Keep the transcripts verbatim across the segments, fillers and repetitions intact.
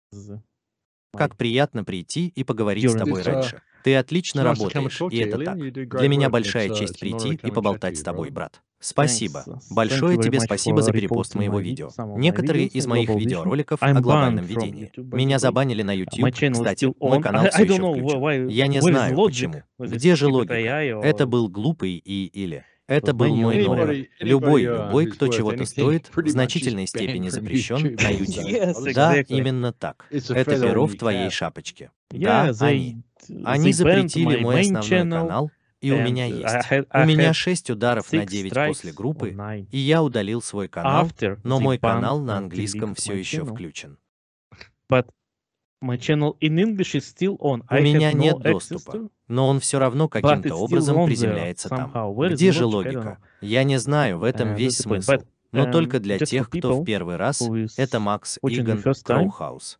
Как приятно прийти и поговорить с тобой раньше. Ты отлично работаешь, и это так. Для меня большая честь прийти и поболтать с тобой, брат. Спасибо. Большое тебе спасибо за перепост моего видео. Некоторые из моих видеороликов о глобальном видении. Меня забанили на YouTube. Кстати, мой канал все еще включен. Я не знаю, почему. Где же логика? Это был глупый и или... Это был мой номер. Любой, любой, кто чего-то стоит, в значительной степени запрещен на YouTube. Да, именно так. Это перо в твоей шапочке. Да, они. Они запретили мой основной канал, и у меня есть. У меня шесть ударов на девять после группы, и я удалил свой канал, но мой канал на английском все еще включен. У меня нет доступа, но он все равно каким-то образом приземляется там. Где же логика? Я не знаю, в этом весь смысл. Но только для тех, кто в первый раз, это Макс Иган, Кроухаус.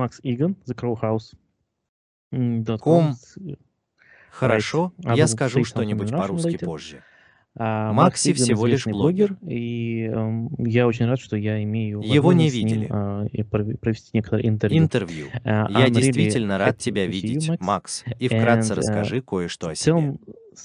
Ком. Хорошо, я скажу что-нибудь по-русски позже. Макси всего лишь блогер. И э, я очень рад, что я имею Его не видели. Ним, э, провести некоторые интервью. Интервью. Uh, я действительно really рад тебя видеть, you, Макс. И вкратце and, расскажи uh, кое-что о себе.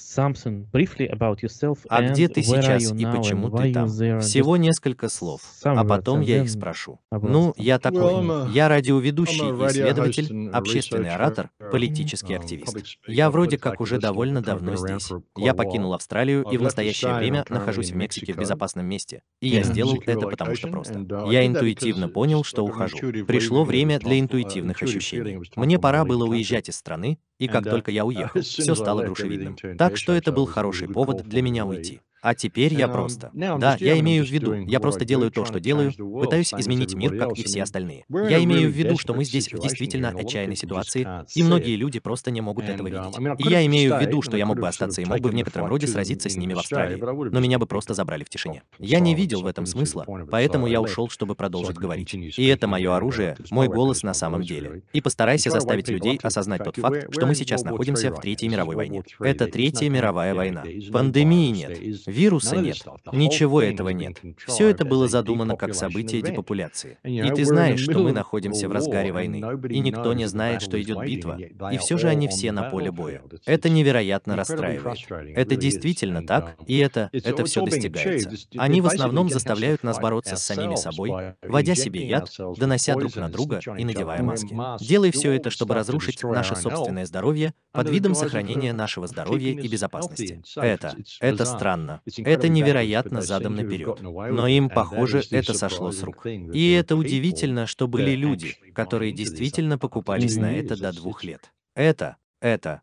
А где ты сейчас и почему ты там? Всего несколько слов, а потом я их спрошу. Ну, я такой. Я радиоведущий, исследователь, общественный оратор, политический активист. Я вроде как уже довольно давно здесь. Я покинул Австралию и в настоящее время нахожусь в Мексике в безопасном месте. И я сделал это потому что просто. Я интуитивно понял, что ухожу. Пришло время для интуитивных ощущений. Мне пора было уезжать из страны, и как только я уехал, все стало грушевидным. Так что это был хороший повод для меня уйти. А теперь я просто... Да, я имею в виду, я просто делаю то, что делаю, пытаюсь изменить мир, как и все остальные. Я имею в виду, что мы здесь в действительно отчаянной ситуации, и многие люди просто не могут этого видеть. И я имею в виду, что я мог бы остаться и мог бы в некотором роде сразиться с ними в Австралии, но меня бы просто забрали в тишине. Я не видел в этом смысла, поэтому я ушел, чтобы продолжить говорить. И это мое оружие, мой голос на самом деле. И постарайся заставить людей осознать тот факт, что мы сейчас находимся в Третьей мировой войне. Это Третья мировая война. Пандемии нет. Вируса нет. Ничего этого нет. Все это было задумано как событие депопуляции. И ты знаешь, что мы находимся в разгаре войны. И никто не знает, что идет битва. И все же они все на поле боя. Это невероятно расстраивает. Это действительно так, и это, это все достигается. Они в основном заставляют нас бороться с самими собой, вводя себе яд, донося друг на друга и надевая маски. Делай все это, чтобы разрушить наше собственное здоровье под видом сохранения нашего здоровья и безопасности. Это, это странно. Это невероятно задом наперед. Но им, похоже, это сошло с рук. И это удивительно, что были люди, которые действительно покупались на это до двух лет. Это, это...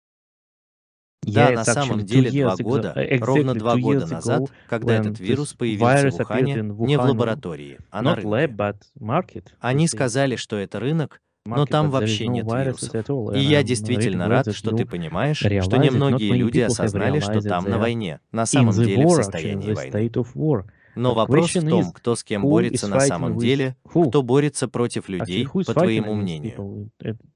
Да, на самом деле два года, ровно два года назад, когда этот вирус появился в Ухане, не в лаборатории, а на рынке. Они сказали, что это рынок, но там вообще нет вирусов. И я действительно рад, что ты понимаешь, что немногие люди осознали, что там на войне, на самом деле в состоянии войны. Но вопрос в том, кто с кем борется на самом деле, кто борется против людей, по твоему мнению.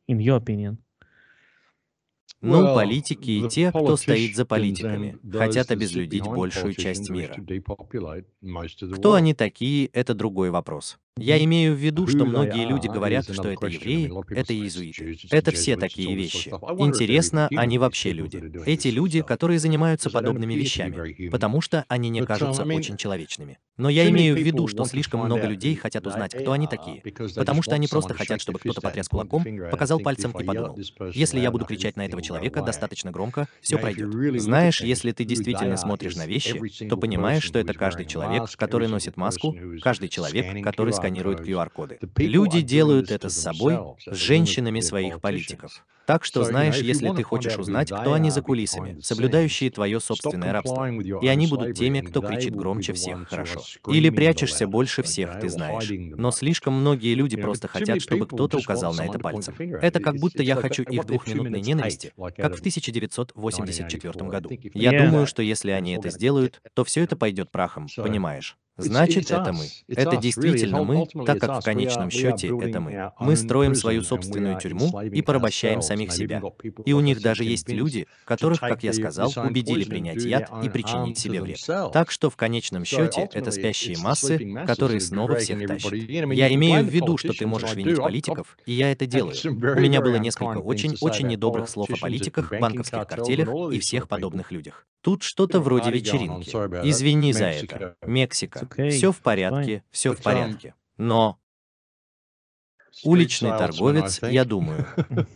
Ну, политики и те, кто стоит за политиками, хотят обезлюдить большую часть мира. Кто они такие, это другой вопрос. Я имею в виду, что многие люди говорят, что это евреи, это иезуиты. Это все такие вещи. Интересно, они вообще люди. Эти люди, которые занимаются подобными вещами, потому что они не кажутся очень человечными. Но я имею в виду, что слишком много людей хотят узнать, кто они такие, потому что они просто хотят, чтобы кто-то потряс кулаком, показал пальцем и подумал: если я буду кричать на этого человека достаточно громко, все пройдет. Знаешь, если ты действительно смотришь на вещи, то понимаешь, что это каждый человек, который носит маску, каждый человек, который сканируют ку ар-коды. Люди делают это с собой, с женщинами своих политиков. Так что, знаешь, если ты хочешь узнать, кто они за кулисами, соблюдающие твое собственное рабство, и они будут теми, кто кричит громче всех хорошо. Или прячешься больше всех, ты знаешь. Но слишком многие люди просто хотят, чтобы кто-то указал на это пальцем. Это как будто я хочу их двухминутной ненависти, как в тысяча девятьсот восемьдесят четвёртом году. Я думаю, что если они это сделают, то все это пойдет прахом, понимаешь? Значит, это мы. Это действительно мы, так как в конечном счете это мы. Мы строим свою собственную тюрьму и порабощаем самих себя. И у них даже есть люди, которых, как я сказал, убедили принять яд и причинить себе вред. Так что в конечном счете это спящие массы, которые снова всех тащат. Я имею в виду, что ты можешь винить политиков, и я это делаю. У меня было несколько очень-очень недобрых слов о политиках, банковских картелях и всех подобных людях. Тут что-то вроде вечеринки. Извини за это. Мексика. Все в порядке, все в порядке. Но уличный торговец, я думаю.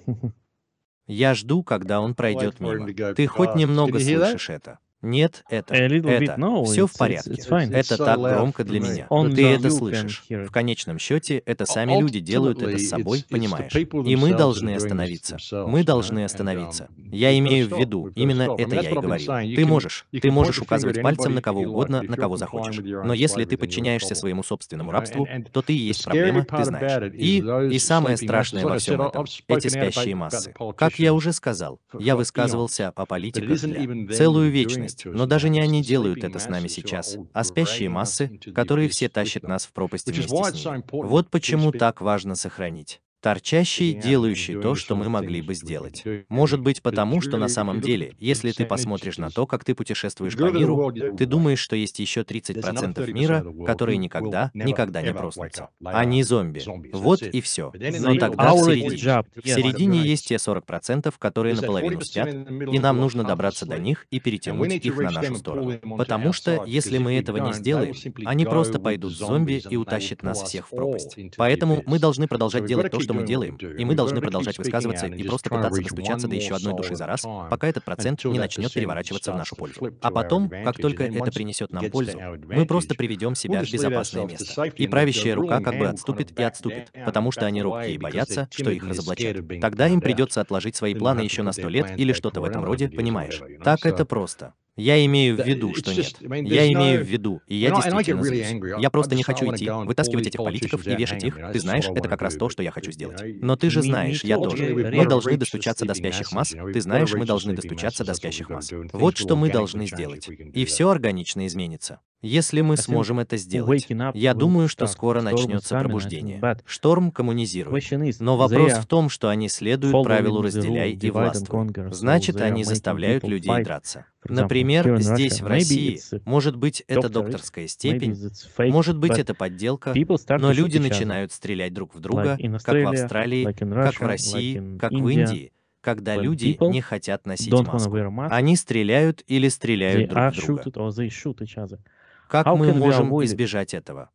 Я жду, когда он пройдет мимо. Ты хоть немного слышишь это? Нет, это, это, no, все в порядке. It's, it's это так громко для меня. On Ты это слышишь. В конечном счете, это сами люди делают это с собой, понимаешь? И мы должны остановиться. Мы должны остановиться. Я имею в виду, именно это я и говорил. Ты можешь, ты можешь указывать пальцем на кого угодно, на кого захочешь. Но если ты подчиняешься своему собственному рабству, то ты и есть проблема, ты знаешь. И, и самое страшное во всем этом — эти спящие массы. Как я уже сказал, я высказывался о политиках для целую вечность. Но даже не они делают это с нами сейчас, а спящие массы, которые все тащат нас в пропасть вместе с ними. Вот почему так важно сохранить. Торчащий, делающий то, что мы могли бы сделать. Может быть потому, что на самом деле, если ты посмотришь на то, как ты путешествуешь по миру, ты думаешь, что есть еще тридцать процентов мира, которые никогда, никогда не проснутся. Они зомби. Вот и все. Но тогда в середине, в середине есть те сорок процентов, которые наполовину спят, и нам нужно добраться до них и перетянуть их на нашу сторону. Потому что, если мы этого не сделаем, они просто пойдут в зомби и утащат нас всех в пропасть. Поэтому мы должны продолжать делать то, что мы делаем, и мы должны продолжать высказываться и просто пытаться достучаться до еще одной души за раз, пока этот процент не начнет переворачиваться в нашу пользу. А потом, как только это принесет нам пользу, мы просто приведем себя в безопасное место. И правящая рука как бы отступит и отступит, потому что они робкие и боятся, что их разоблачат. Тогда им придется отложить свои планы еще на сто лет или что-то в этом роде, понимаешь? Так это просто. Я имею в виду, что нет. Я имею в виду, и я действительно злюсь. Я просто не хочу идти, вытаскивать этих политиков и вешать их. Ты знаешь, это как раз то, что я хочу сделать. Но ты же знаешь, я тоже. Мы должны достучаться до спящих масс. Ты знаешь, мы должны достучаться до спящих масс. Вот что мы должны сделать. И все органично изменится. Если мы сможем это сделать. Я думаю, что скоро начнется пробуждение. Шторм коммунизирует. Но вопрос в том, что они следуют правилу «разделяй и властвуй». Значит, они заставляют людей драться. Например, здесь, в России, может быть, это докторская степень, может быть, это подделка, но люди начинают стрелять друг в друга, как в Австралии, как в России, как в Индии, когда люди не хотят носить маску. Они стреляют или стреляют друг в друга. Как мы можем избежать этого?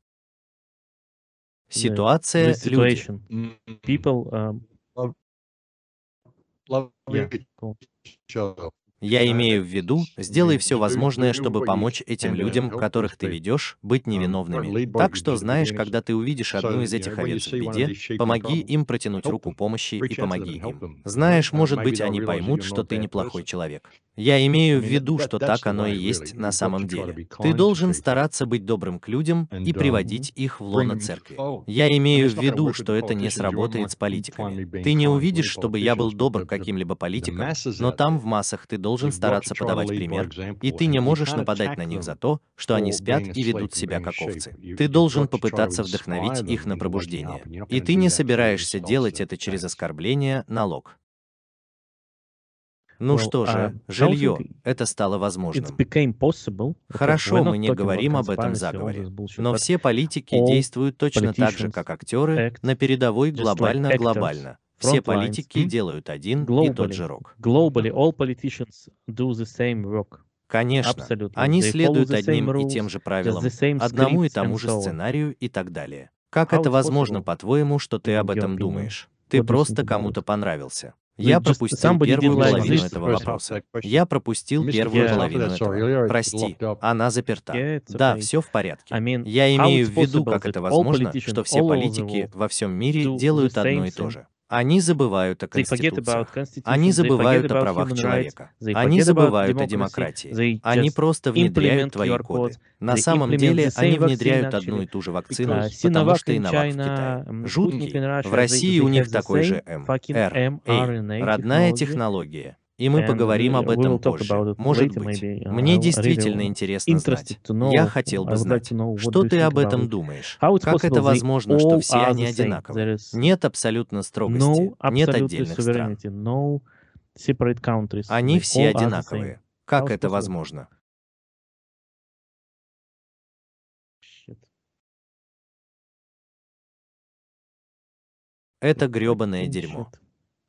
Ситуация — люди. Я имею в виду, сделай все возможное, чтобы помочь этим людям, которых ты ведешь, быть невиновными. Так что, знаешь, когда ты увидишь одну из этих овец в беде, помоги им протянуть руку помощи и помоги им. Знаешь, может быть, они поймут, что ты неплохой человек. Я имею в виду, что так оно и есть на самом деле. Ты должен стараться быть добрым к людям и приводить их в лоно церкви. Я имею в виду, что это не сработает с политиками. Ты не увидишь, чтобы я был добр к каким-либо политикам, но там в массах ты должен стараться подавать пример, и ты не можешь нападать на них за то, что они спят и ведут себя как овцы. Ты должен попытаться вдохновить их на пробуждение. И ты не собираешься делать это через оскорбление, налог. Ну что же, жилье, это стало возможным. Хорошо, мы не говорим об этом заговоре, но все политики действуют точно так же, как актеры, на передовой глобально-глобально. Все политики делают один и тот же рок. Конечно, они следуют одним и тем же правилам, одному и тому же сценарию и так далее. Как это возможно, по-твоему, что ты об этом думаешь? Ты просто кому-то понравился. Я пропустил первую половину этого вопроса. Я пропустил первую половину этого. Прости, она заперта. Да, все в порядке. Я имею в виду, как это возможно, что все политики во всем мире делают одно и то же. Они забывают о конституциях, они забывают о правах человека, они забывают о демократии, они просто внедряют твои коды. На самом деле, они внедряют одну и ту же вакцину, потому что Иновак в Китае жуткий. В России у них такой же эм эр эй, родная технология. И мы and поговорим об we will этом talk позже. about it Может later, быть. maybe. Uh, Мне I действительно really интересно знать. interested to Я know. хотел I бы would like знать, to know what что do you ты think об about этом it. думаешь. How it's Как это possible they возможно, что all все are они the same? There одинаковые? is Нет абсолютно строгости, no нет absolutely отдельных стран. sovereignty, no separate countries. Они They все all are the same. одинаковые. How Как it's это possible? возможно? Shit. Это Like грёбаное full дерьмо. shit.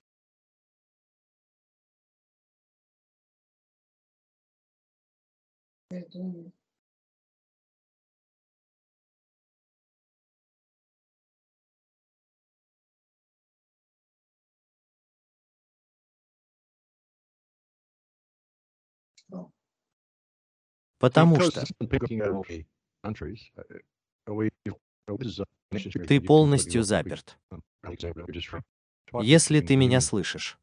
Потому что ты полностью заперт. Если ты меня слышишь.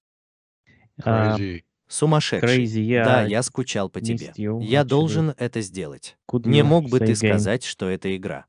Uh, Сумасшедший. crazy, Да, yeah, я скучал по тебе. missed you, Я actually. должен это сделать. Could Не you мог бы say ты again? сказать, что это игра?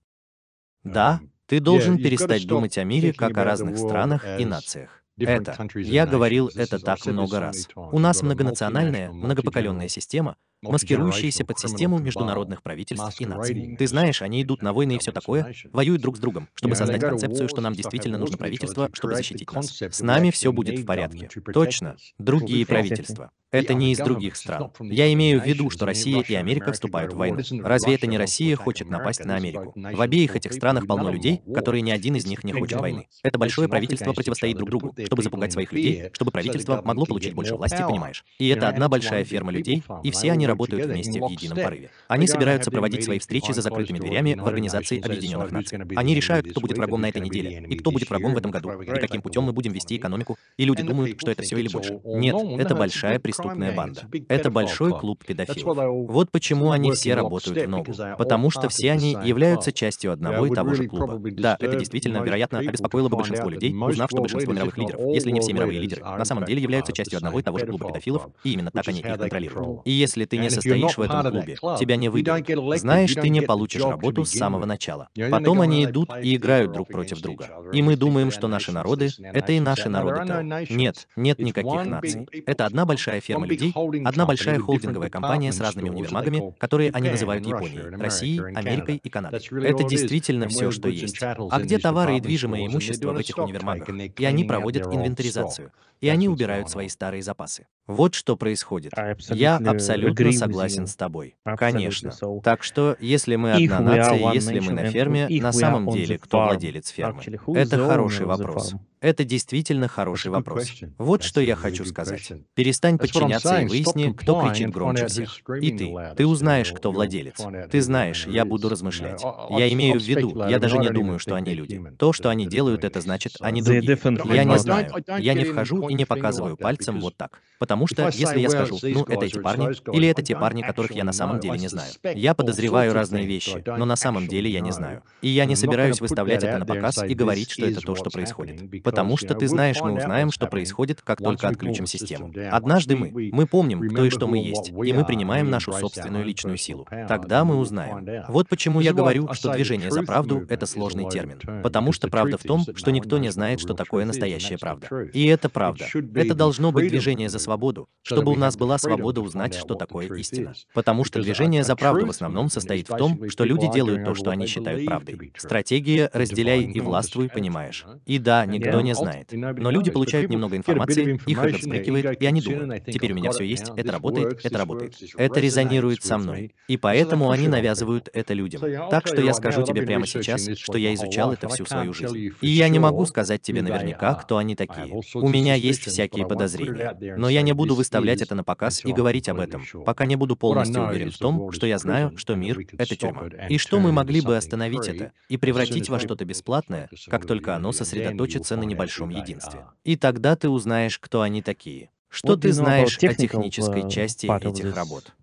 Да, ты должен перестать думать о мире как о разных странах и нациях. Это, я говорил это так много раз. У нас многонациональная, многопоколенная система, маскирующаяся под систему международных правительств и наций. Ты знаешь, они идут на войны и все такое, воюют друг с другом, чтобы создать концепцию, что нам действительно нужно правительство, чтобы защитить нас. С нами все будет в порядке. Точно. Другие правительства. Это не из других стран. Я имею в виду, что Россия и Америка вступают в войну. Разве это не Россия хочет напасть на Америку? В обеих этих странах полно людей, которые ни один из них не хочет войны. Это большое правительство противостоит друг другу, чтобы запугать своих людей, чтобы правительство могло получить больше власти, понимаешь? И это одна большая ферма людей, и все они работают вместе в едином порыве. Они собираются проводить свои встречи за закрытыми дверями в Организации Объединенных Наций. Они решают, кто будет врагом на этой неделе, и кто будет врагом в этом году, и каким путем мы будем вести экономику, и люди думают, что это все или больше. Нет, это большая преступная банда. Это большой клуб педофилов. Вот почему они все работают в ногу. Потому что все они являются частью одного и того же клуба. Да, это действительно, вероятно, обеспокоило бы большинство людей, узнав, что большинство мировых лидеров, если не все мировые лидеры, на самом деле являются частью одного и того же клуба педофилов, и именно так они их контролируют. И если ты не состоишь в этом клубе, тебя не выберут. Знаешь, ты не получишь работу с самого начала. Потом они идут и играют друг против друга. И мы думаем, что наши народы — это и наши народы ТЭЛ. Нет, нет никаких наций. Это одна большая ферма людей, одна большая холдинговая компания с разными универмагами, которые они называют Японией, Россией, Америкой и Канадой. Это действительно все, что есть. А где товары и движимое имущество в этих универмагах? И они проводят инвентаризацию. И они убирают свои старые запасы. Вот что происходит. Я абсолютно согласен с тобой. Конечно. Так что, если мы одна нация, если мы на ферме, на самом деле, кто владелец фермы? Это хороший вопрос. Это действительно хороший вопрос. Вот что я хочу сказать. Перестань подчиняться и выясни, кто кричит громче всех. И ты. Ты узнаешь, кто владелец. Ты знаешь, я буду размышлять. Я имею в виду, я даже не думаю, что они люди. То, что они делают, это значит, они другие. Я не знаю. Я не вхожу и не показываю пальцем вот так. Потому что, если я скажу, ну, это эти парни, или это те парни, которых я на самом деле не знаю. Я подозреваю разные вещи, но на самом деле я не знаю. И я не собираюсь выставлять это на показ и говорить, что это то, что происходит. Потому что, ты знаешь, мы узнаем, что происходит, как только отключим систему. Однажды мы, мы помним, кто и что мы есть, и мы принимаем нашу собственную личную силу. Тогда мы узнаем. Вот почему я говорю, что движение за правду — это сложный термин. Потому что правда в том, что никто не знает, что такое настоящая правда. И это правда. Это должно быть движение за свободу, чтобы у нас была свобода узнать, что такое истина. Потому что движение за правду в основном состоит в том, что люди делают то, что они считают правдой. Стратегия «разделяй и властвуй», понимаешь? И да, никто не знает. Но люди получают немного информации, их это взбрыкивает, и они думают, теперь у меня все есть, это работает, это работает. Это резонирует со мной. И поэтому они навязывают это людям. Так что я скажу тебе прямо сейчас, что я изучал это всю свою жизнь. И я не могу сказать тебе наверняка, кто они такие. У меня есть всякие подозрения. Но я не буду выставлять это на показ и говорить об этом, пока не буду полностью уверен в том, что я знаю, что мир — это тюрьма. И что мы могли бы остановить это и превратить во что-то бесплатное, как только оно сосредоточится на небольшом единстве. И тогда ты узнаешь, кто они такие. Что ты знаешь о технической части этих работ?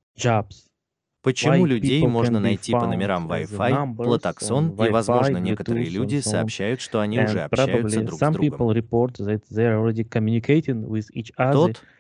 Почему людей можно найти по номерам Wi-Fi, Платаксон, и, возможно, некоторые люди сообщают, что они уже общаются друг с другом. Тот,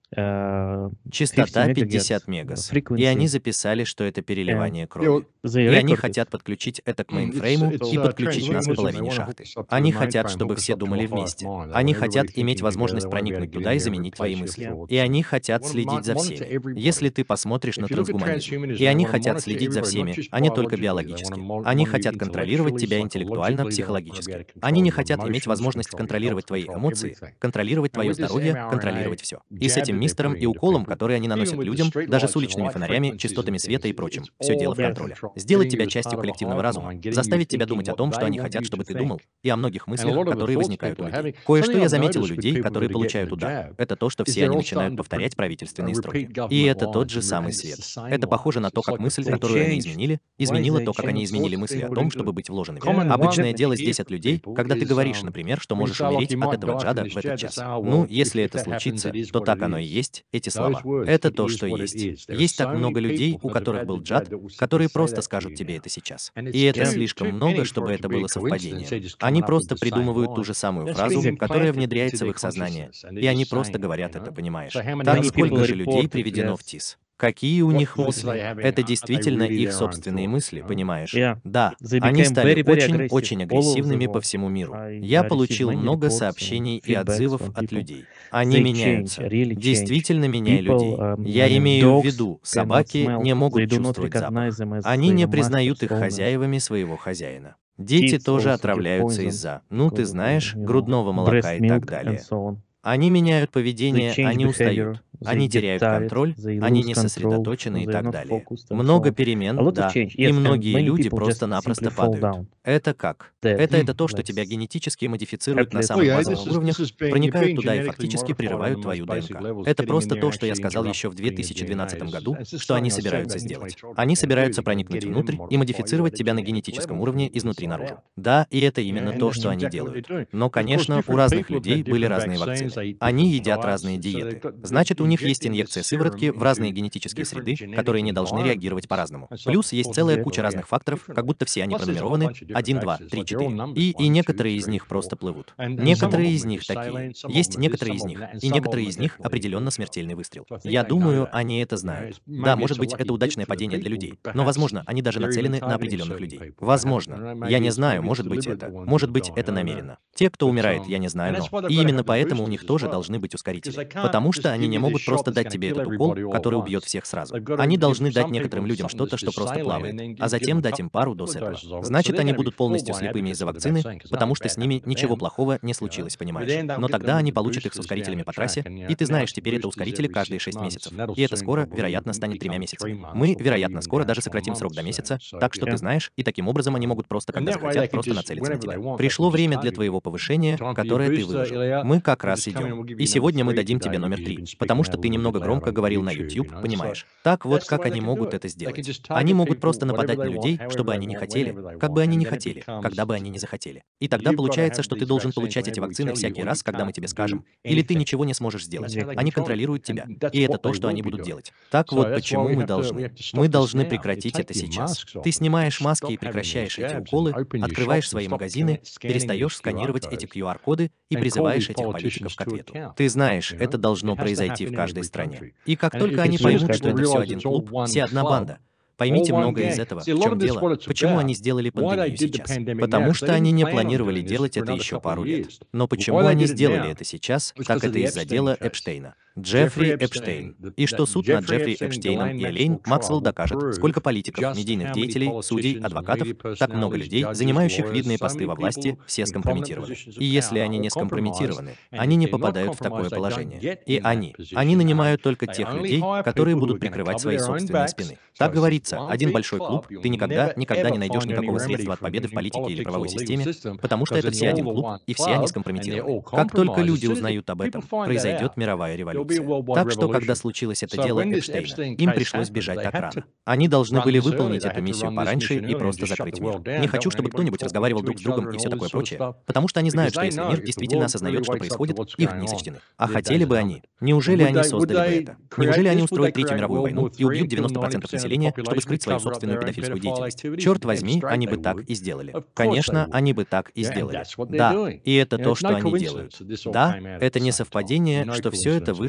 Частота пятьдесят мегас. И они записали, что это переливание крови. И они хотят подключить это к мейнфрейму и подключить нас к половине шахты. Они хотят, чтобы все думали вместе. Они хотят иметь возможность проникнуть туда и заменить твои мысли. И они хотят следить за всеми. Если ты посмотришь на трансгуманизм, и они хотят следить за всеми, а не только биологически. Они хотят контролировать тебя интеллектуально, психологически. Они не хотят иметь возможность контролировать твои эмоции, контролировать твое здоровье, контролировать все. И с этим мистером и уколом, который они наносят людям, даже с уличными фонарями, частотами света и прочим, все дело в контроле. Сделать тебя частью коллективного разума, заставить тебя думать о том, что они хотят, чтобы ты думал, и о многих мыслях, которые возникают у людей. Кое-что я заметил у людей, которые получают удар. Это то, что все они начинают повторять правительственные строки. И это тот же самый свет. Это похоже на то, как мысль, которую они изменили, изменила то, как они изменили мысли о том, чтобы быть вложенными. Обычное дело здесь от людей, когда ты говоришь, например, что можешь умереть от этого джада в этот час. Ну, если это случится, то так оно и есть, эти слова. Это то, что есть. Есть так много людей, у которых был джад, которые просто скажут тебе это сейчас. И это слишком много, чтобы это было совпадением. Они просто придумывают ту же самую фразу, которая внедряется в их сознание. И они просто говорят это, понимаешь? Так сколько же людей приведено в ТИС? Какие у них мысли? Это действительно их собственные мысли, понимаешь? Да, они стали очень-очень агрессивными по всему миру. Я получил много сообщений и отзывов от людей. Они меняются. Действительно меняют людей. Я имею в виду, собаки не могут чувствовать запах. Они не признают их хозяевами своего хозяина. Дети тоже отравляются из-за, ну ты знаешь, грудного молока и так далее. Они меняют поведение, они устают, они теряют контроль, они не сосредоточены и так далее. Много перемен, да, и многие люди просто-напросто падают. Это как? Это это то, что тебя генетически модифицируют на самых базовых уровнях, проникают туда и фактически прерывают твою ДНК. Это просто то, что я сказал еще в две тысячи двенадцатом году, что они собираются сделать. Они собираются проникнуть внутрь и модифицировать тебя на генетическом уровне изнутри наружу. Да, и это именно то, что они делают. Но, конечно, у разных людей были разные вакцины. Они едят разные диеты. Значит, у них есть инъекция сыворотки в разные генетические среды, которые не должны реагировать по-разному. Плюс есть целая куча разных факторов, как будто все они пронумерованы один, два, три, четыре. И, и некоторые из них просто плывут. Некоторые из них такие. Есть некоторые из них. И некоторые из них определенно смертельный выстрел. Я думаю, они это знают. Да, может быть, это удачное падение для людей. Но, возможно, они даже нацелены на определенных людей. Возможно. Я не знаю, может быть это. Может быть, это намеренно. Те, кто умирает, я не знаю, но. И именно поэтому у них тоже должны быть ускорители. Потому что они не могут просто дать тебе этот укол, который убьет всех сразу. Они должны дать некоторым людям что-то, что просто плавает, а затем дать им пару доз этого. Значит, они будут полностью слепыми из-за вакцины, потому что с ними ничего плохого не случилось, понимаешь? Но тогда они получат их с ускорителями по трассе, и ты знаешь, теперь это ускорители каждые шесть месяцев. И это скоро, вероятно, станет тремя месяцами. Мы, вероятно, скоро даже сократим срок до месяца, так что ты знаешь, и таким образом они могут просто, когда захотят, просто нацелиться на тебя. Пришло время для твоего повышения, которое ты выложил. Мы как раз идем. И сегодня мы дадим тебе номер три, потому что ты немного громко говорил на YouTube, понимаешь? Так вот, как они могут это сделать? Они могут просто нападать на людей, чтобы они не хотели, как бы они не хотели, когда бы они не захотели. И тогда получается, что ты должен получать эти вакцины всякий раз, когда мы тебе скажем, или ты ничего не сможешь сделать. Они контролируют тебя. И это то, что они будут делать. Так вот, почему мы должны. Мы должны прекратить это сейчас. Ты снимаешь маски и прекращаешь эти уколы, открываешь свои магазины, перестаешь сканировать эти ку ар-коды и призываешь этих политиков к ответу. Ты знаешь, это должно произойти в каждой стране. И как только они поймут, что это все один клуб, все одна банда, поймите многое из этого. В чем дело? Почему они сделали пандемию сейчас? Потому что они не планировали делать это еще пару лет. Но почему они сделали это сейчас, так это из-за дела Эпштейна. Джеффри Эпштейн. И что суд над Джеффри Эпштейном и Элейн Максвелл докажет, сколько политиков, медийных деятелей, судей, адвокатов, так много людей, занимающих видные посты во власти, все скомпрометированы. И если они не скомпрометированы, они не попадают в такое положение. И они. Они нанимают только тех людей, которые будут прикрывать свои собственные спины. Так говорится, один большой клуб, ты никогда, никогда не найдешь никакого средства от победы в политике или правовой системе, потому что это все один клуб, и все они скомпрометированы. Как только люди узнают об этом, произойдет мировая революция. Так что, когда случилось это дело Эпштейна, им пришлось бежать так рано. Они должны были выполнить эту миссию пораньше и просто закрыть мир. Не хочу, чтобы кто-нибудь разговаривал друг с другом и все такое прочее, потому что они знают, что если мир действительно осознает, что происходит, их не сочтены. А хотели бы они? Неужели они создали бы это? Неужели они устроят Третью мировую войну и убьют девяносто процентов населения, чтобы скрыть свою собственную педофильскую деятельность? Черт возьми, они бы так и сделали. Конечно, они бы так и сделали. Да, и это то, что они делают. Да, это не совпадение, что все это вышло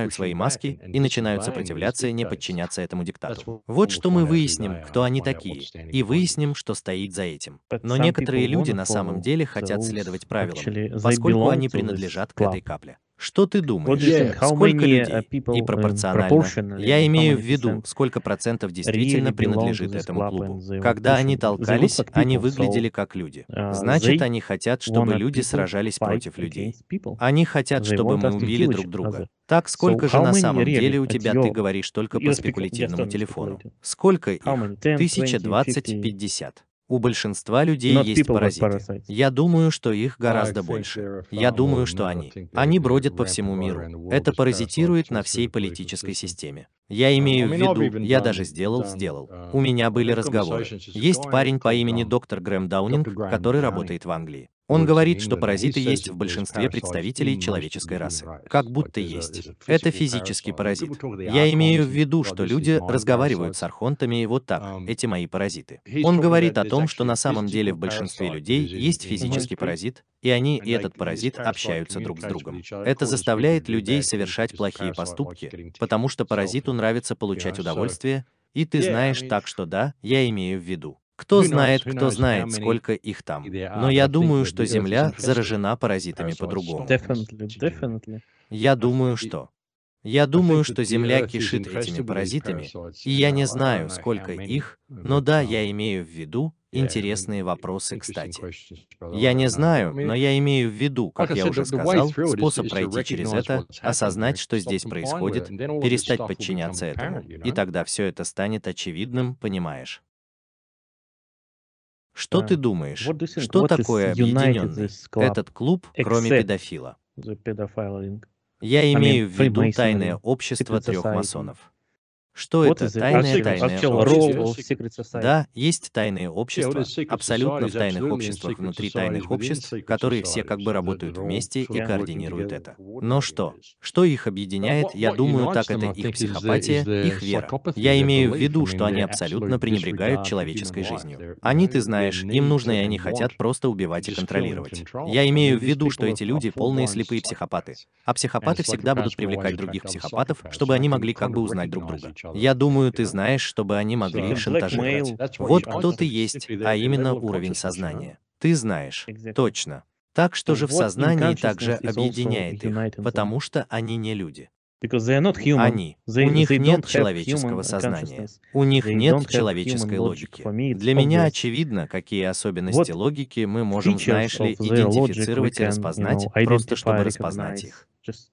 снимают свои маски и начинают сопротивляться и не подчиняться этому диктату. Вот что мы выясним, кто они такие, и выясним, что стоит за этим. Но некоторые люди на самом деле хотят следовать правилам, поскольку они принадлежат к этой капле. Что ты думаешь? Yeah. Сколько many, людей? uh, people, И um, пропорционально. proportionally, Я how имею в many виду, percent сколько процентов действительно really belong to принадлежит this этому club клубу. and they were Когда они pushing. They look толкались, like они people, выглядели so как люди. uh, Значит, they они хотят, чтобы wanna люди people сражались fight против людей. against people. Они хотят, They чтобы want мы us to убили kill друг each друга. other. Так, So сколько же how на many самом really деле у at тебя, ты your, говоришь только по you speak just спекулятивному on телефону? speculative. Сколько How их? many? ten, Тысяча, twenty, двадцать, fifty? пятьдесят. У большинства людей Not есть people, but паразиты. parasites. Я думаю, что их I гораздо think больше. there are Я far more думаю, than что that. I они. think they, Они they're бродят по rampant всему right миру. around the world Это as паразитирует parasites на just through всей the political политической system. системе. Я Um, I имею в mean, I've виду, even я done, даже сделал, done, сделал. uh, У меня I've были had разговоры. conversations. There's a Есть guy парень по called имени um, доктор Грэм Даунинг, доктор Грэм который Даунинг. работает в Англии. Он говорит, что паразиты есть в большинстве представителей человеческой расы. Как будто есть. Это физический паразит. Я имею в виду, что люди разговаривают с архонтами вот так, эти мои паразиты. Он говорит о том, что на самом деле в большинстве людей есть физический паразит, и они и этот паразит общаются друг с другом. Это заставляет людей совершать плохие поступки, потому что паразиту нравится получать удовольствие, и ты знаешь, так что да, я имею в виду. Кто знает, кто знает, сколько их там. Но я думаю, что Земля заражена паразитами по-другому. Definitely, definitely. Я думаю, что... Я думаю, что Земля кишит этими паразитами, и я не знаю, сколько их, но да, я имею в виду интересные вопросы, кстати. Я не знаю, но я имею в виду, как я уже сказал, способ пройти через это, осознать, что здесь происходит, перестать подчиняться этому, и тогда все это станет очевидным, понимаешь? Что ты думаешь? Что такое объединенный? Этот клуб, кроме педофила. Я имею в виду тайное общество трех масонов. Что это? Тайное тайное общество? Да, есть тайные общества, абсолютно в тайных обществах внутри тайных обществ, которые все как бы работают вместе и координируют это. Но что? Что их объединяет? Я думаю, так это их психопатия, их вера. Я имею в виду, что они абсолютно пренебрегают человеческой жизнью. Они, ты знаешь, им нужно, и они хотят просто убивать и контролировать. Я имею в виду, что эти люди полные слепые психопаты. А психопаты всегда будут привлекать других психопатов, чтобы они могли как бы узнать друг друга. Я думаю, ты знаешь, чтобы они могли шантажировать. Вот кто ты есть, а именно уровень сознания. Ты знаешь. Точно. Так что же в сознании также объединяет их, потому что они не люди. Они. У них нет человеческого сознания. У них нет человеческой логики. Для меня очевидно, какие особенности логики мы можем, знаешь ли, идентифицировать и распознать, просто чтобы распознать их.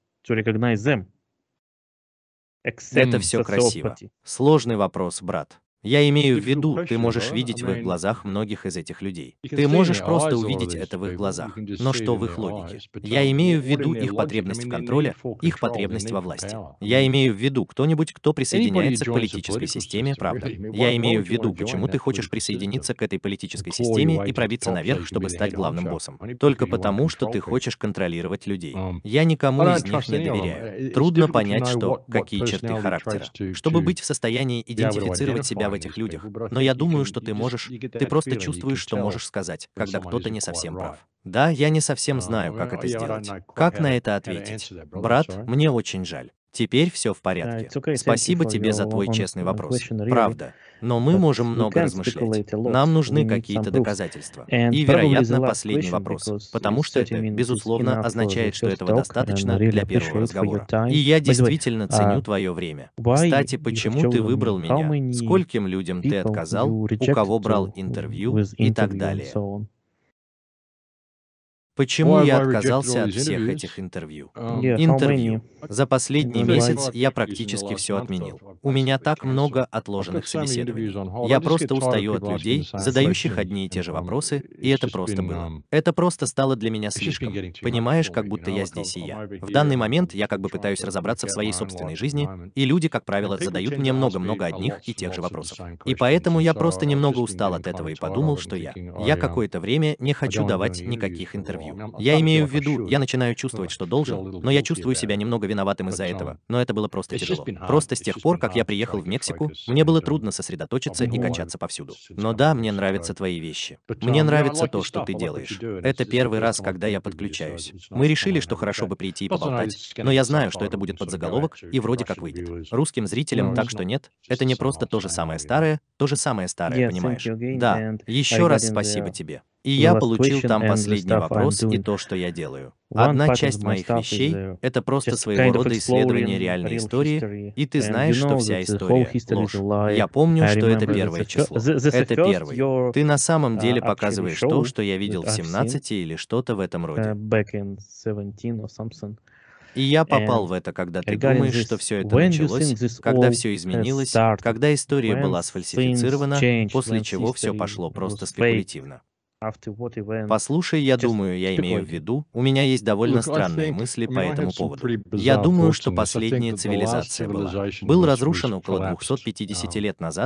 Это все красиво. Сложный вопрос, брат. Я имею в виду, ты можешь видеть в их глазах многих из этих людей. Ты можешь просто увидеть это в их глазах. Но что в их логике? Я имею в виду их потребность в контроле, их потребность во власти. Я имею в виду кто-нибудь, кто присоединяется к политической системе, правда. Я имею в виду, почему ты хочешь присоединиться к этой политической системе и пробиться наверх, чтобы стать главным боссом. Только потому, что ты хочешь контролировать людей. Я никому из них не доверяю. Трудно понять, что, какие черты характера. Чтобы быть в состоянии идентифицировать себя в этих людях, но я думаю, что ты можешь, ты просто чувствуешь, что можешь сказать, когда кто-то не совсем прав. Да, я не совсем знаю, как это сделать. Как на это ответить? Брат, мне очень жаль. Теперь все в порядке. Спасибо тебе за твой честный вопрос. Правда. Но мы можем много размышлять. Нам нужны какие-то доказательства. И, вероятно, последний вопрос, потому что это, безусловно, означает, что этого достаточно для первого разговора. И я действительно ценю твое время. Кстати, почему ты выбрал меня? Скольким людям ты отказал? У кого брал интервью? И так далее. Почему я отказался от всех этих интервью? Интервью. За последний месяц я практически все отменил. У меня так много отложенных собеседований. Я просто устаю от людей, задающих одни и те же вопросы, и это просто было. Это просто стало для меня слишком. Понимаешь, как будто я здесь и я. В данный момент я как бы пытаюсь разобраться в своей собственной жизни, и люди, как правило, задают мне много-много одних и тех же вопросов. И поэтому я просто немного устал от этого и подумал, что я, я какое-то время не хочу давать никаких интервью. Я имею в виду, я начинаю чувствовать, что должен, но я чувствую себя немного виноватым из-за этого. Но это было просто тяжело. Просто с тех пор, как я приехал в Мексику, мне было трудно сосредоточиться и качаться повсюду. Но да, мне нравятся твои вещи. Мне нравится то, что ты делаешь. Это первый раз, когда я подключаюсь. Мы решили, что хорошо бы прийти и поболтать, но я знаю, что это будет подзаголовок и вроде как выйдет. Русским зрителям, так что нет, это не просто то же самое старое, то же самое старое, понимаешь? Да, еще раз спасибо тебе. И я получил там последний вопрос и то, что я делаю. Одна часть моих вещей — это просто своего рода исследование реальной истории, и ты знаешь, что вся история — ложь. Я помню, что это первое число. Это первый. Ты на самом деле показываешь то, что я видел в семнадцати или что-то в этом роде. И я попал в это, когда ты думаешь, что все это началось, когда все изменилось, когда история была сфальсифицирована, после чего все пошло просто спекулятивно. Послушай, я думаю, я имею в виду, у меня есть довольно странные мысли по этому поводу. Я думаю, что последняя цивилизация была. Был разрушен около двухсот пятидесяти лет назад,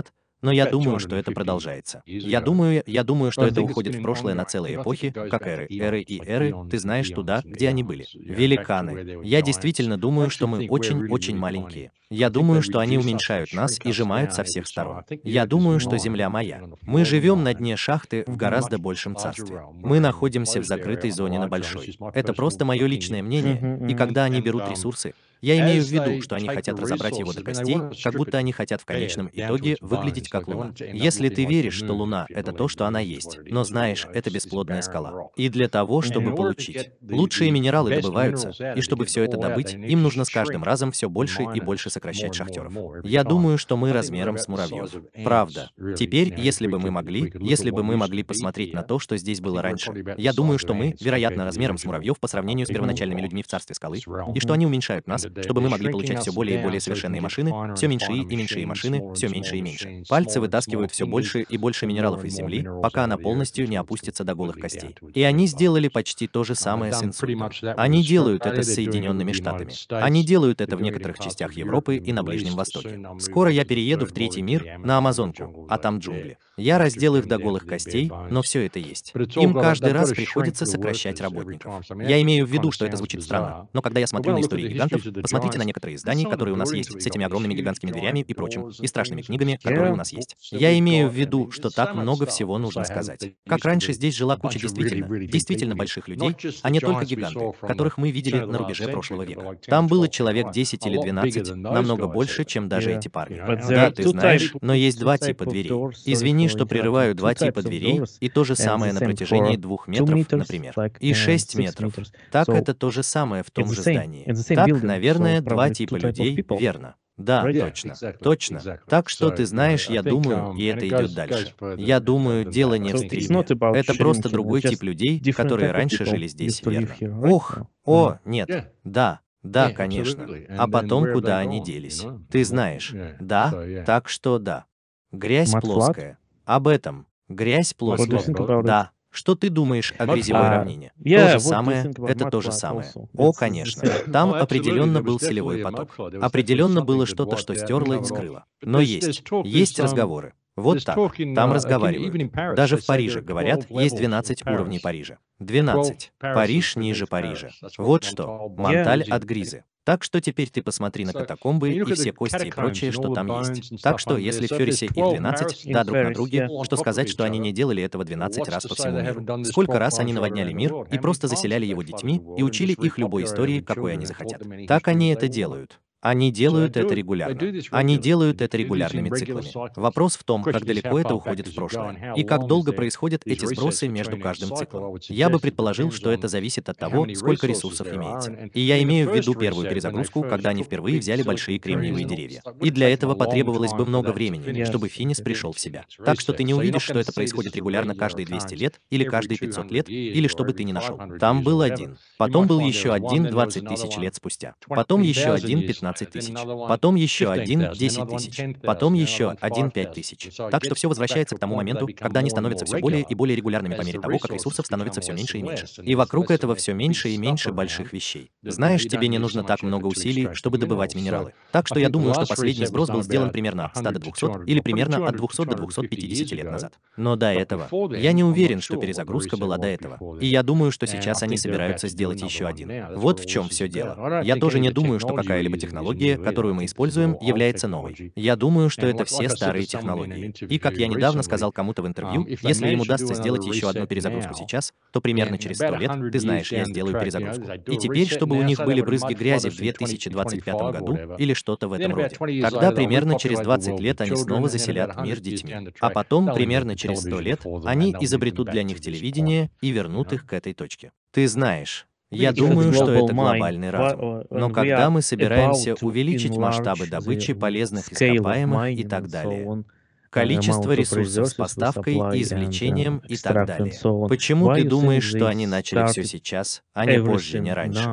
но я думаю, что это продолжается. Я думаю, я думаю, что это уходит в прошлое на целые эпохи, как эры, эры и эры, ты знаешь, туда, где они были. Великаны. Я действительно думаю, что мы очень-очень маленькие. Я думаю, что они уменьшают нас и сжимают со всех сторон. Я думаю, что Земля моя. Мы живем на дне шахты в гораздо большем царстве. Мы находимся в закрытой зоне на большой. Это просто мое личное мнение, и когда они берут ресурсы, я имею в виду, что они хотят разобрать его до костей, как будто они хотят в конечном итоге выглядеть как Луна. Если ты веришь, что Луна — это то, что она есть, но знаешь, это бесплодная скала. И для того, чтобы получить лучшие минералы добываются, и чтобы все это добыть, им нужно с каждым разом все больше и больше сокращать шахтеров. Я думаю, что мы размером с муравьев. Правда. Теперь, если бы мы могли, если бы мы могли посмотреть на то, что здесь было раньше, я думаю, что мы, вероятно, размером с муравьев по сравнению с первоначальными людьми в царстве скалы, и что они уменьшают нас, чтобы мы могли получать все более и более совершенные машины, все меньшие и меньшие машины, все меньше и меньше. Пальцы вытаскивают все больше и больше минералов из земли, пока она полностью не опустится до голых костей. И они сделали почти то же самое с инсультом. Они делают это с Соединенными Штатами. Они делают это в некоторых частях Европы и на Ближнем Востоке. Скоро я перееду в третий мир, на Амазонку, а там джунгли. Я раздел их до голых костей, но все это есть. Им каждый раз приходится сокращать работников. Я имею в виду, что это звучит странно, но когда я смотрю на истории гигантов, посмотрите на некоторые здания, которые у нас есть, с этими огромными гигантскими дверями и прочим, и страшными книгами, которые у нас есть. Я имею в виду, что так много всего нужно сказать. Как раньше здесь жила куча действительно, действительно больших людей, а не только гиганты, которых мы видели на рубеже прошлого века. Там было человек десять или двенадцать, намного больше, чем даже эти парни. Да, ты знаешь, но есть два типа дверей. Извини, что прерываю, два типа дверей, и то же самое на протяжении двух метров, например, и шесть метров. Так это то же самое в том же здании. Так, наверное, два типа людей, верно. Да, точно, точно. Так что, ты знаешь, я думаю, и это идет дальше. Я думаю, дело не в стриме. Это просто другой тип людей, которые раньше жили здесь, верно? Ох, о, нет, да, да, конечно. А потом куда они делись? Ты знаешь, да, так что да. Грязь плоская. Об этом. Грязь плоская. Да. Что ты думаешь о грязевой равнине? То же самое, это то же самое. О, конечно. Там определенно был селевой поток. Определенно было что-то, что стерло и скрыло. Но есть, есть разговоры. Вот так. Там разговаривают. Даже в Париже, говорят, есть двенадцать уровней Парижа. двенадцать. Париж ниже Парижа. Вот что. Монталь от Гризы. Так что теперь ты посмотри на катакомбы и все кости и прочее, что там есть. Так что, если в Феррисе их двенадцать, да, друг на друге, что сказать, что они не делали этого двенадцать раз по всему миру? Сколько раз они наводняли мир и просто заселяли его детьми и учили их любой истории, какой они захотят. Так они это делают. Они делают это регулярно. Они делают это регулярными циклами. Вопрос в том, как далеко это уходит в прошлое, и как долго происходят эти сбросы между каждым циклом. Я бы предположил, что это зависит от того, сколько ресурсов имеется. И я имею в виду первую перезагрузку, когда они впервые взяли большие кремниевые деревья. И для этого потребовалось бы много времени, чтобы Финис пришел в себя. Так что ты не увидишь, что это происходит регулярно каждые двести лет, или каждые пятьсот лет, или что бы ты ни нашел. Там был один. Потом был еще один двадцать тысяч лет спустя. Потом еще один пятнадцать тысяч. Потом еще один десять тысяч. Потом еще один пять тысяч. Так что все возвращается к тому моменту, когда они становятся все более и более регулярными по мере того, как ресурсов становится все меньше и меньше. И вокруг этого все меньше и меньше больших вещей. Знаешь, тебе не нужно так много усилий, чтобы добывать минералы. Так что я думаю, что последний сброс был сделан примерно от ста до двухсот или примерно от двухсот до двухсот пятидесяти лет назад. Но до этого я не уверен, что перезагрузка была до этого. И я думаю, что сейчас они собираются сделать еще один. Вот в чем все дело. Я тоже не думаю, что какая-либо технология, которую мы используем, является новой. Я думаю, что это все старые технологии. И как я недавно сказал кому-то в интервью, если им удастся сделать еще одну перезагрузку сейчас, то примерно через сто лет, ты знаешь, я сделаю перезагрузку. И теперь, чтобы у них были брызги грази в две тысячи двадцать пятом году или что-то в этом роде. Тогда примерно через двадцать лет они снова заселят мир детьми. А потом, примерно через сто лет, они изобретут для них телевидение и вернут их к этой точке. Ты знаешь. Я думаю, что это глобальный разум. Но когда мы собираемся увеличить масштабы добычи полезных ископаемых и так далее, количество ресурсов с поставкой и извлечением и так далее, почему ты думаешь, что они начали все сейчас, а не позже, не раньше?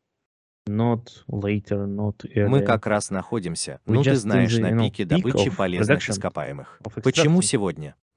Мы как раз находимся, ну ты знаешь, на пике добычи полезных ископаемых. Почему сегодня?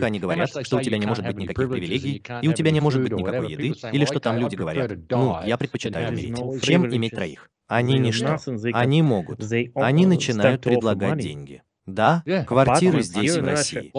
только они говорят, что у тебя не может быть никаких привилегий, и у тебя не может быть никакой еды, или что там люди говорят, ну, я предпочитаю умереть, чем иметь троих. Они ничто. Они могут. Они начинают предлагать деньги. Да, квартиры здесь, в России.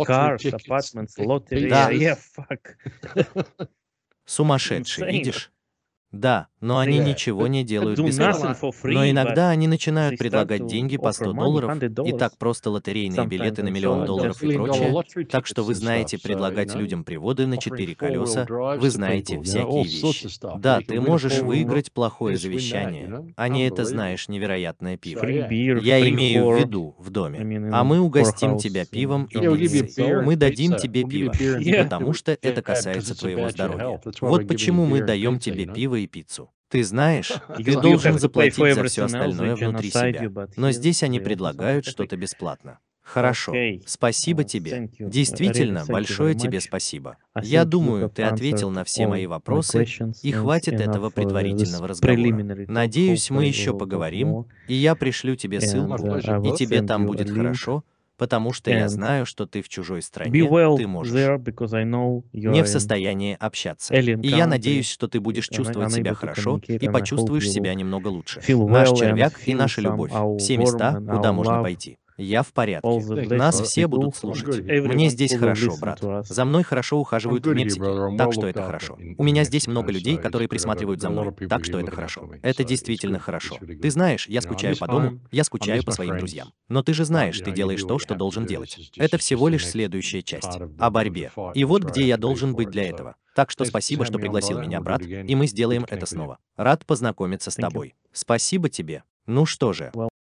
Да. Сумасшедшие, видишь? Да, но они ничего не делают бесплатно. Но иногда они начинают предлагать деньги по сто долларов, и так просто лотерейные билеты на миллион долларов и прочее. Так что вы знаете предлагать людям приводы на четыре колеса, вы знаете всякие вещи. Да, ты можешь выиграть плохое завещание, а не это, знаешь, невероятное пиво. Я имею в виду в доме. А мы угостим тебя пивом и пиццей. Мы дадим тебе пиво, потому что это касается твоего здоровья. Вот почему мы даем тебе пиво и пиццу. Ты знаешь, ты должен заплатить за все остальное внутри себя. Но здесь они предлагают что-то бесплатно. Хорошо, спасибо тебе. Действительно, большое тебе спасибо. Я думаю, ты ответил на все мои вопросы, и хватит этого предварительного разговора. Надеюсь, мы еще поговорим, и я пришлю тебе ссылку, и тебе там будет хорошо, Потому что я знаю, что ты в чужой стране, ты можешь не в состоянии общаться. И я надеюсь, что ты будешь чувствовать себя хорошо и почувствуешь себя немного лучше. Наш червяк и наша любовь. Все места, куда можно пойти. Я в порядке. Нас все будут слушать. Мне здесь хорошо, брат. За мной хорошо ухаживают в Мексике, так что это хорошо. У меня здесь много людей, которые присматривают за мной, так что это хорошо. Это действительно хорошо. Ты знаешь, я скучаю по дому, я скучаю по своим друзьям. Но ты же знаешь, ты делаешь то, что должен делать. Это всего лишь следующая часть. О борьбе. И вот где я должен быть для этого. Так что спасибо, что пригласил меня, брат, и мы сделаем это снова. Рад познакомиться с тобой. Спасибо тебе. Ну что же.